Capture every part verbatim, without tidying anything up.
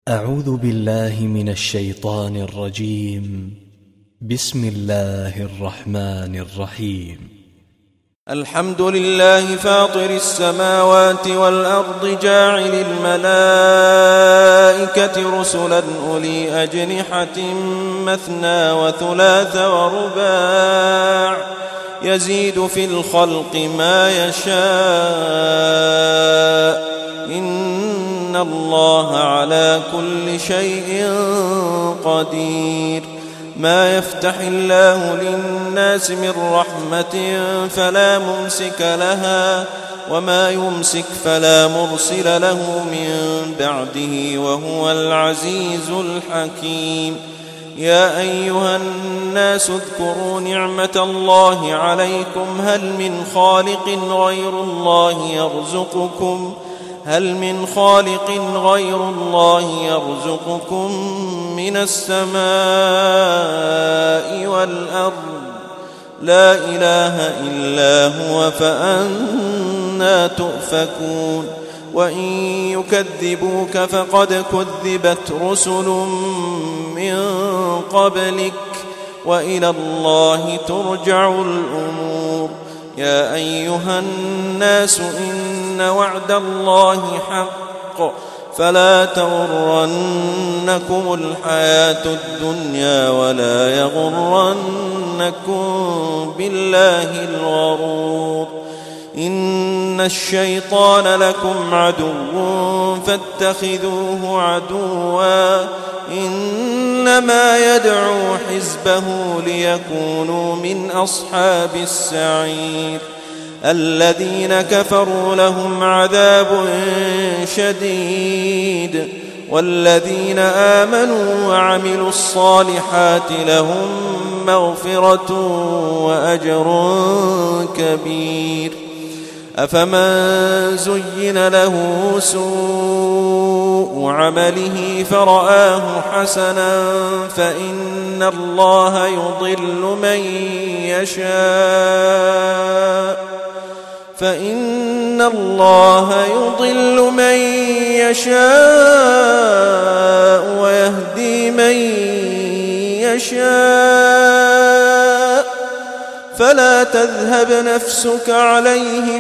أعوذ بالله من الشيطان الرجيم. بسم الله الرحمن الرحيم. الحمد لله فاطر السماوات والأرض جاعل الملائكة رسلا أولي أجنحة مثنى وثلاث ورباع يزيد في الخلق ما يشاء إن الله على كل شيء قدير. ما يفتح الله للناس من رحمة فلا ممسك لها وما يمسك فلا مرسل له من بعده وهو العزيز الحكيم. يا أيها الناس اذكروا نعمة الله عليكم هل من خالق غير الله يرزقكم هل من خالق غير الله يرزقكم من السماء والأرض لا إله إلا هو فأنى تؤفكون. وإن يكذبوك فقد كذبت رسل من قبلك وإلى الله ترجع الأمور. يا أيها الناس إن وعد الله حق فلا تغرنكم الحياة الدنيا ولا يغرنكم بالله الغرور. إن الشيطان لكم عدو فاتخذوه عدوا إنما يدعو حزبه ليكونوا من أصحاب السعير. الذين كفروا لهم عذاب شديد والذين آمنوا وعملوا الصالحات لهم مغفرة وأجر كبير. أفمن زين له سوء عمله فرآه حسنا فإن الله يضل من يشاء فإن الله يضل من يشاء ويهدي من يشاء فلا تذهب نفسك عليهم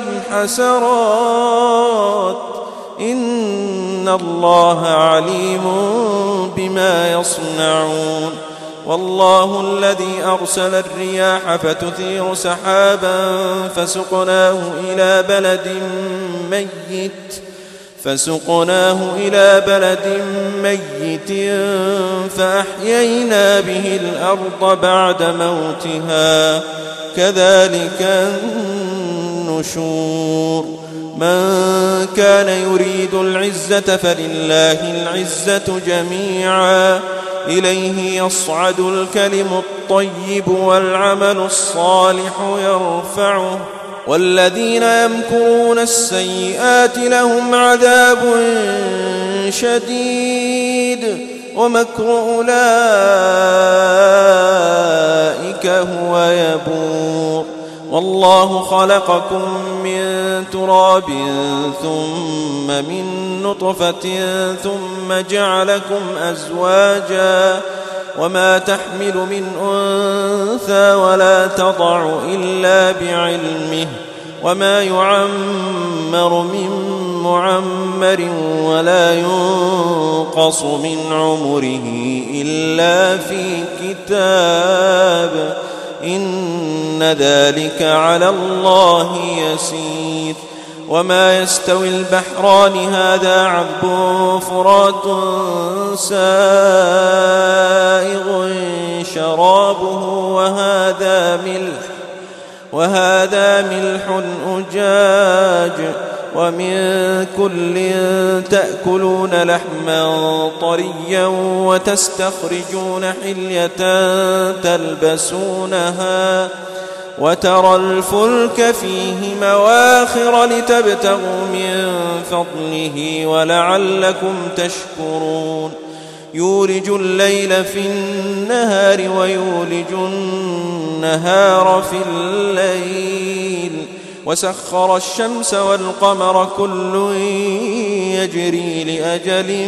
حسرات إن الله عليم بما يصنعون. والله الذي أرسل الرياح فتثير سحابا فسقناه إلى بلد ميت فسقناه إلى بلد ميت فأحيينا به الأرض بعد موتها كذلك النشور. من كان يريد العزة فلله العزة جميعا إليه يصعد الكلم الطيب والعمل الصالح يرفعه والذين يمكرون السيئات لهم عذاب شديد ومكر أولئك هو يبور. والله خلقكم من تراب ثم من نطفة ثم جعلكم أزواجا وما تحمل من أنثى ولا تضع إلا بعلمه وما يعمر من معمر ولا ينقص من عمره إلا في كتاب إن ذلك على الله يسير. وما يستوي البحران هذا عذب فرات سائغ شرابه وهذا ملح وهذا ملح أجاج ومن كل تأكلون لحما طريا وتستخرجون حلية تلبسونها وترى الفلك فيه مواخر لتبتغوا من فضله ولعلكم تشكرون. يولج الليل في النهار ويولج النهار في الليل وسخر الشمس والقمر كل يجري لأجل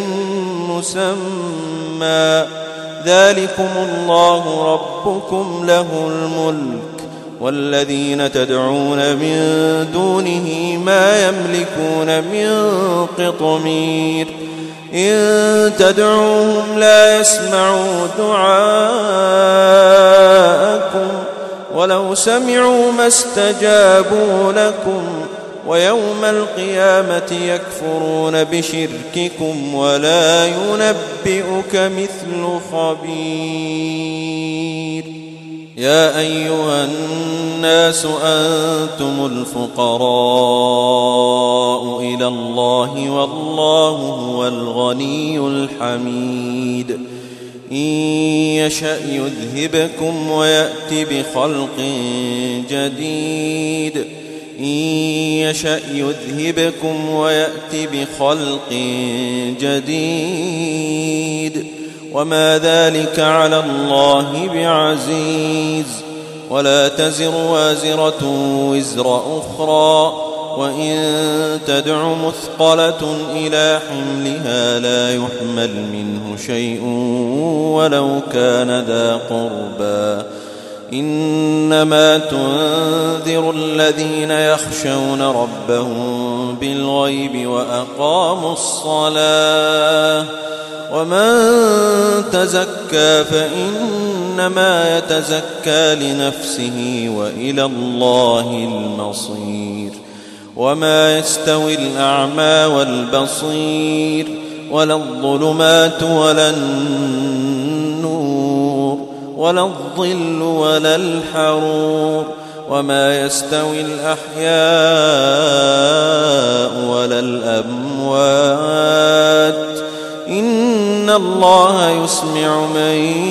مسمى ذلكم الله ربكم له الملك والذين تدعون من دونه ما يملكون من قطمير إن تدعوهم لا يسمعوا دعاءكم ولو سمعوا ما استجابوا لكم ويوم القيامة يكفرون بشرككم ولا ينبئك مثل خبير يا أيها الناس أنتم الفقراء إلى الله والله هو الغني الحميد إن يشأ يذهبكم ويأت بخلق جديد إن يشأ يذهبكم ويأت بخلق جديد وما ذلك على الله بعزيز ولا تزر وازرة وزر أخرى وإن تدع مثقلة إلى حملها لا يحمل منه شيء ولو كان ذا قربى إنما تنذر الذين يخشون ربهم بالغيب وأقاموا الصلاة ومن تزكى فإنما يتزكى لنفسه وإلى الله المصير وما يستوي الأعمى والبصير ولا الظلمات ولا النور ولا الظل ولا الحرور وما يستوي الأحياء ولا الأموات إن الله يسمع من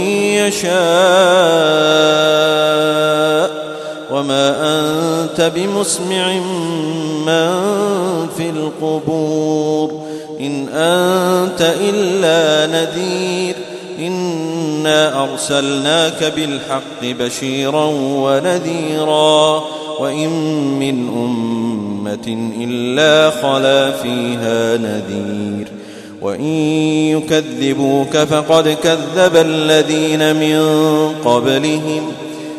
يشاء وما أنت بمسمع من في القبور إن أنت إلا نذير إنا أرسلناك بالحق بشيرا ونذيرا وإن من أمة إلا خلا فيها نذير وإن يكذبوك فقد كذب الذين من قبلهم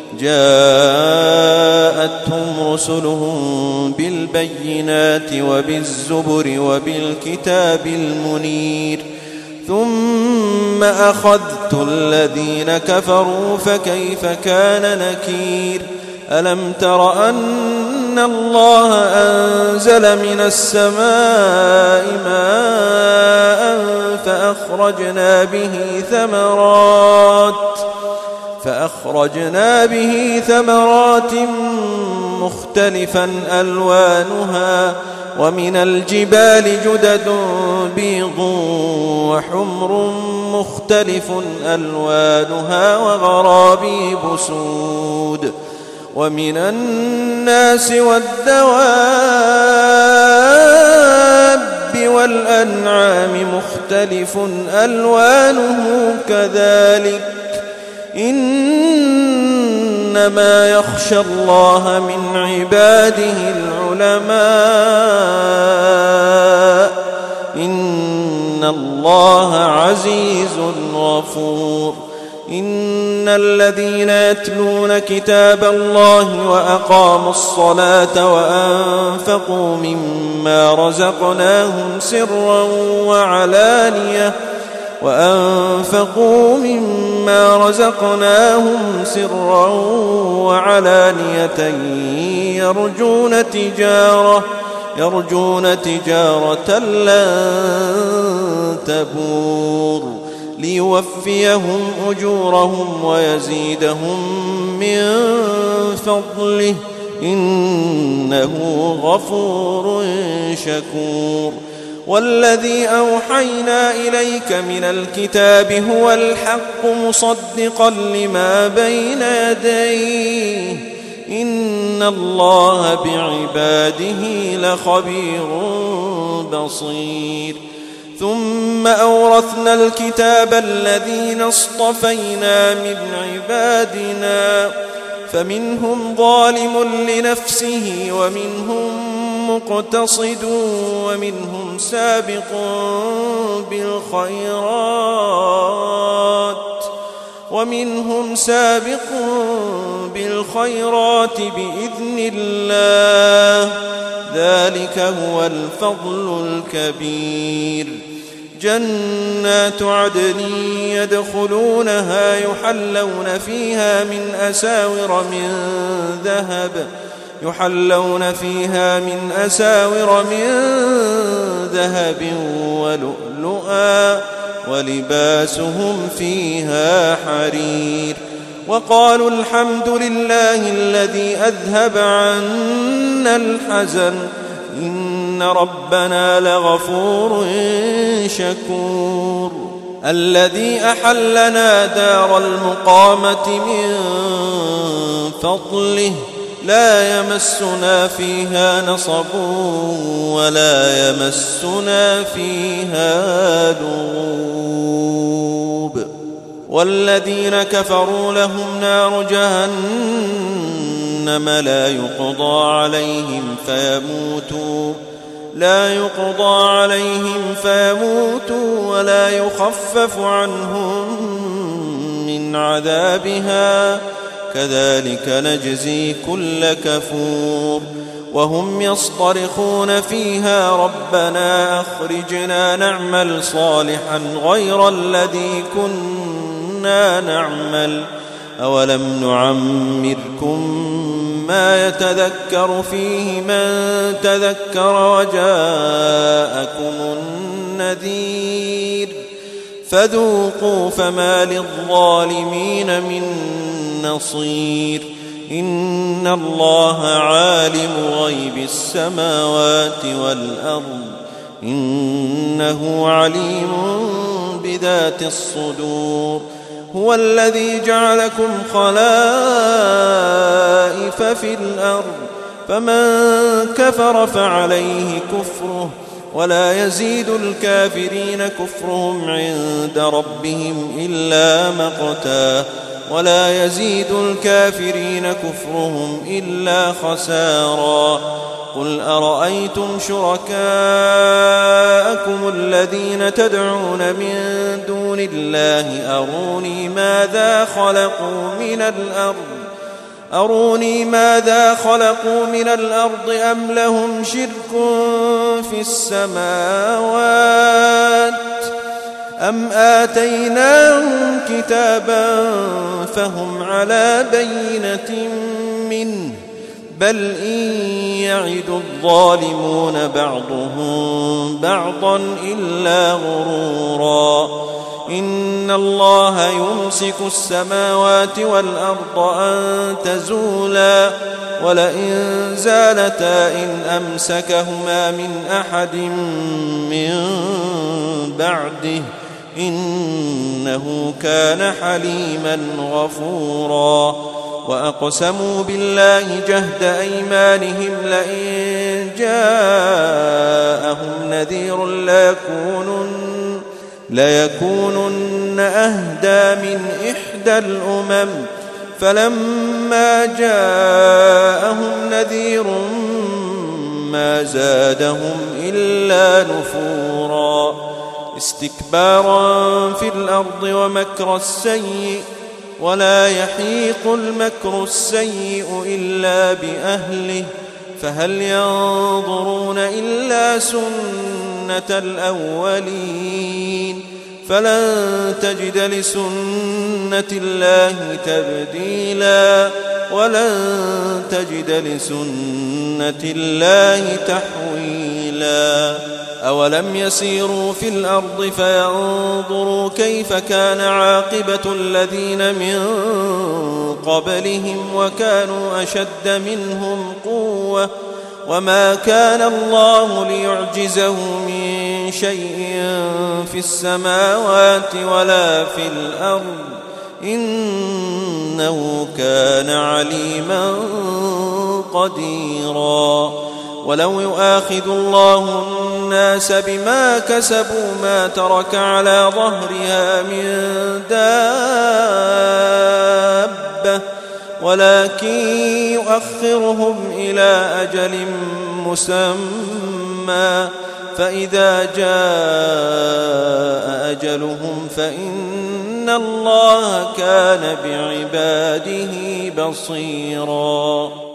جاءتهم رسلهم بالبينات وبالزبر وبالكتاب المنير ثم أخذت الذين كفروا فكيف كان نكير ألم تر أن الله أنزل من السماء ماء فأخرجنا به ثمرات فأخرجنا به ثمرات مختلفا ألوانها ومن الجبال جدد بيض وحمر مختلف ألوانها وغرابيب سود ومن الناس والدواب والأنعام مختلف ألوانه كذلك إنما يخشى الله من عباده العلماء إن الله عزيز غفور إن الذين يتلون كتاب الله وأقاموا الصلاة وأنفقوا مما رزقناهم سرا وعلانية وأنفقوا مما رزقناهم سرا وعلانية يرجون تجارة يرجون تجارة لن تبور ليوفيهم أجورهم ويزيدهم من فضله إنه غفور شكور والذي أوحينا إليك من الكتاب هو الحق مصدقا لما بين يديه إن الله بعباده لخبير بصير ثم أورثنا الكتاب الذين اصطفينا من عبادنا فمنهم ظالم لنفسه ومنهم مقتصد ومنهم سابق بالخيرات ومنهم سابق بالخيرات بإذن الله، ذلك هو الفضل الكبير. جنات عدن يدخلونها يحلون فيها من أساور من ذهب يحلون فيها من أساور من ذهب ولؤلؤا ولباسهم فيها حرير. وقالوا الحمد لله الذي أذهب عنا الحزن إن ربنا لغفور شكور. الذي أحلنا دار المقامة من فضله لا يمسنا فيها نصب ولا يمسنا فيها لغوب. والذين كفروا لهم نار جهنم لا يقضى عليهم فيموتوا لا يقضى عليهم فيموتوا ولا يخفف عنهم من عذابها كذلك نجزي كل كفور. وهم يصطرخون فيها ربنا أخرجنا نعمل صالحا غير الذي كنا نعمل أولم نعمركم ما يتذكر فيه من تذكر وجاءكم النذير فذوقوا فما للظالمين من نصير. إن الله عالم غيب السماوات والأرض إنه عليم بذات الصدور. هو الذي جعلكم خلائف في الأرض فمن كفر فعليه كفره ولا يزيد الكافرين كفرهم عند ربهم إلا مقتا ولا يزيد الكافرين كفرهم إلا خسارا. قل أرأيتم شركاءكم الذين تدعون من دون الله أروني ماذا خلقوا من الأرض أروني ماذا خلقوا من الأرض أم لهم شرك في السماوات أم آتيناهم كتابا فهم على بينة منه بل إن يعد الظالمون بعضهم بعضا إلا غرورا. إن الله يمسك السماوات والأرض أن تزولا ولئن زالتا إن أمسكهما من أحد من بعده إنه كان حليما غفورا. وأقسموا بالله جهد أيمانهم لئن جاءهم نذير ليكونن, ليكونن أهدى من إحدى الأمم فلما جاءهم نذير ما زادهم إلا نفورا. استكبارا في الأرض ومكر السيء ولا يحيق المكر السيء إلا بأهله فهل ينظرون إلا سنة الأولين فلن تجد لسنة الله تبديلا ولن تجد لسنة الله تحويلا. أولم يسيروا في الأرض فينظروا كيف كان عاقبة الذين من قبلهم وكانوا أشد منهم قوة وما كان الله ليعجزه من شيء في السماوات ولا في الأرض إنه كان عليما قديرا. ولو يؤاخذ الله الناس بما كسبوا ما ترك على ظهرها من دابة ولكن يؤخرهم إلى أجل مسمى فإذا جاء أجلهم فإن الله كان بعباده بصيراً.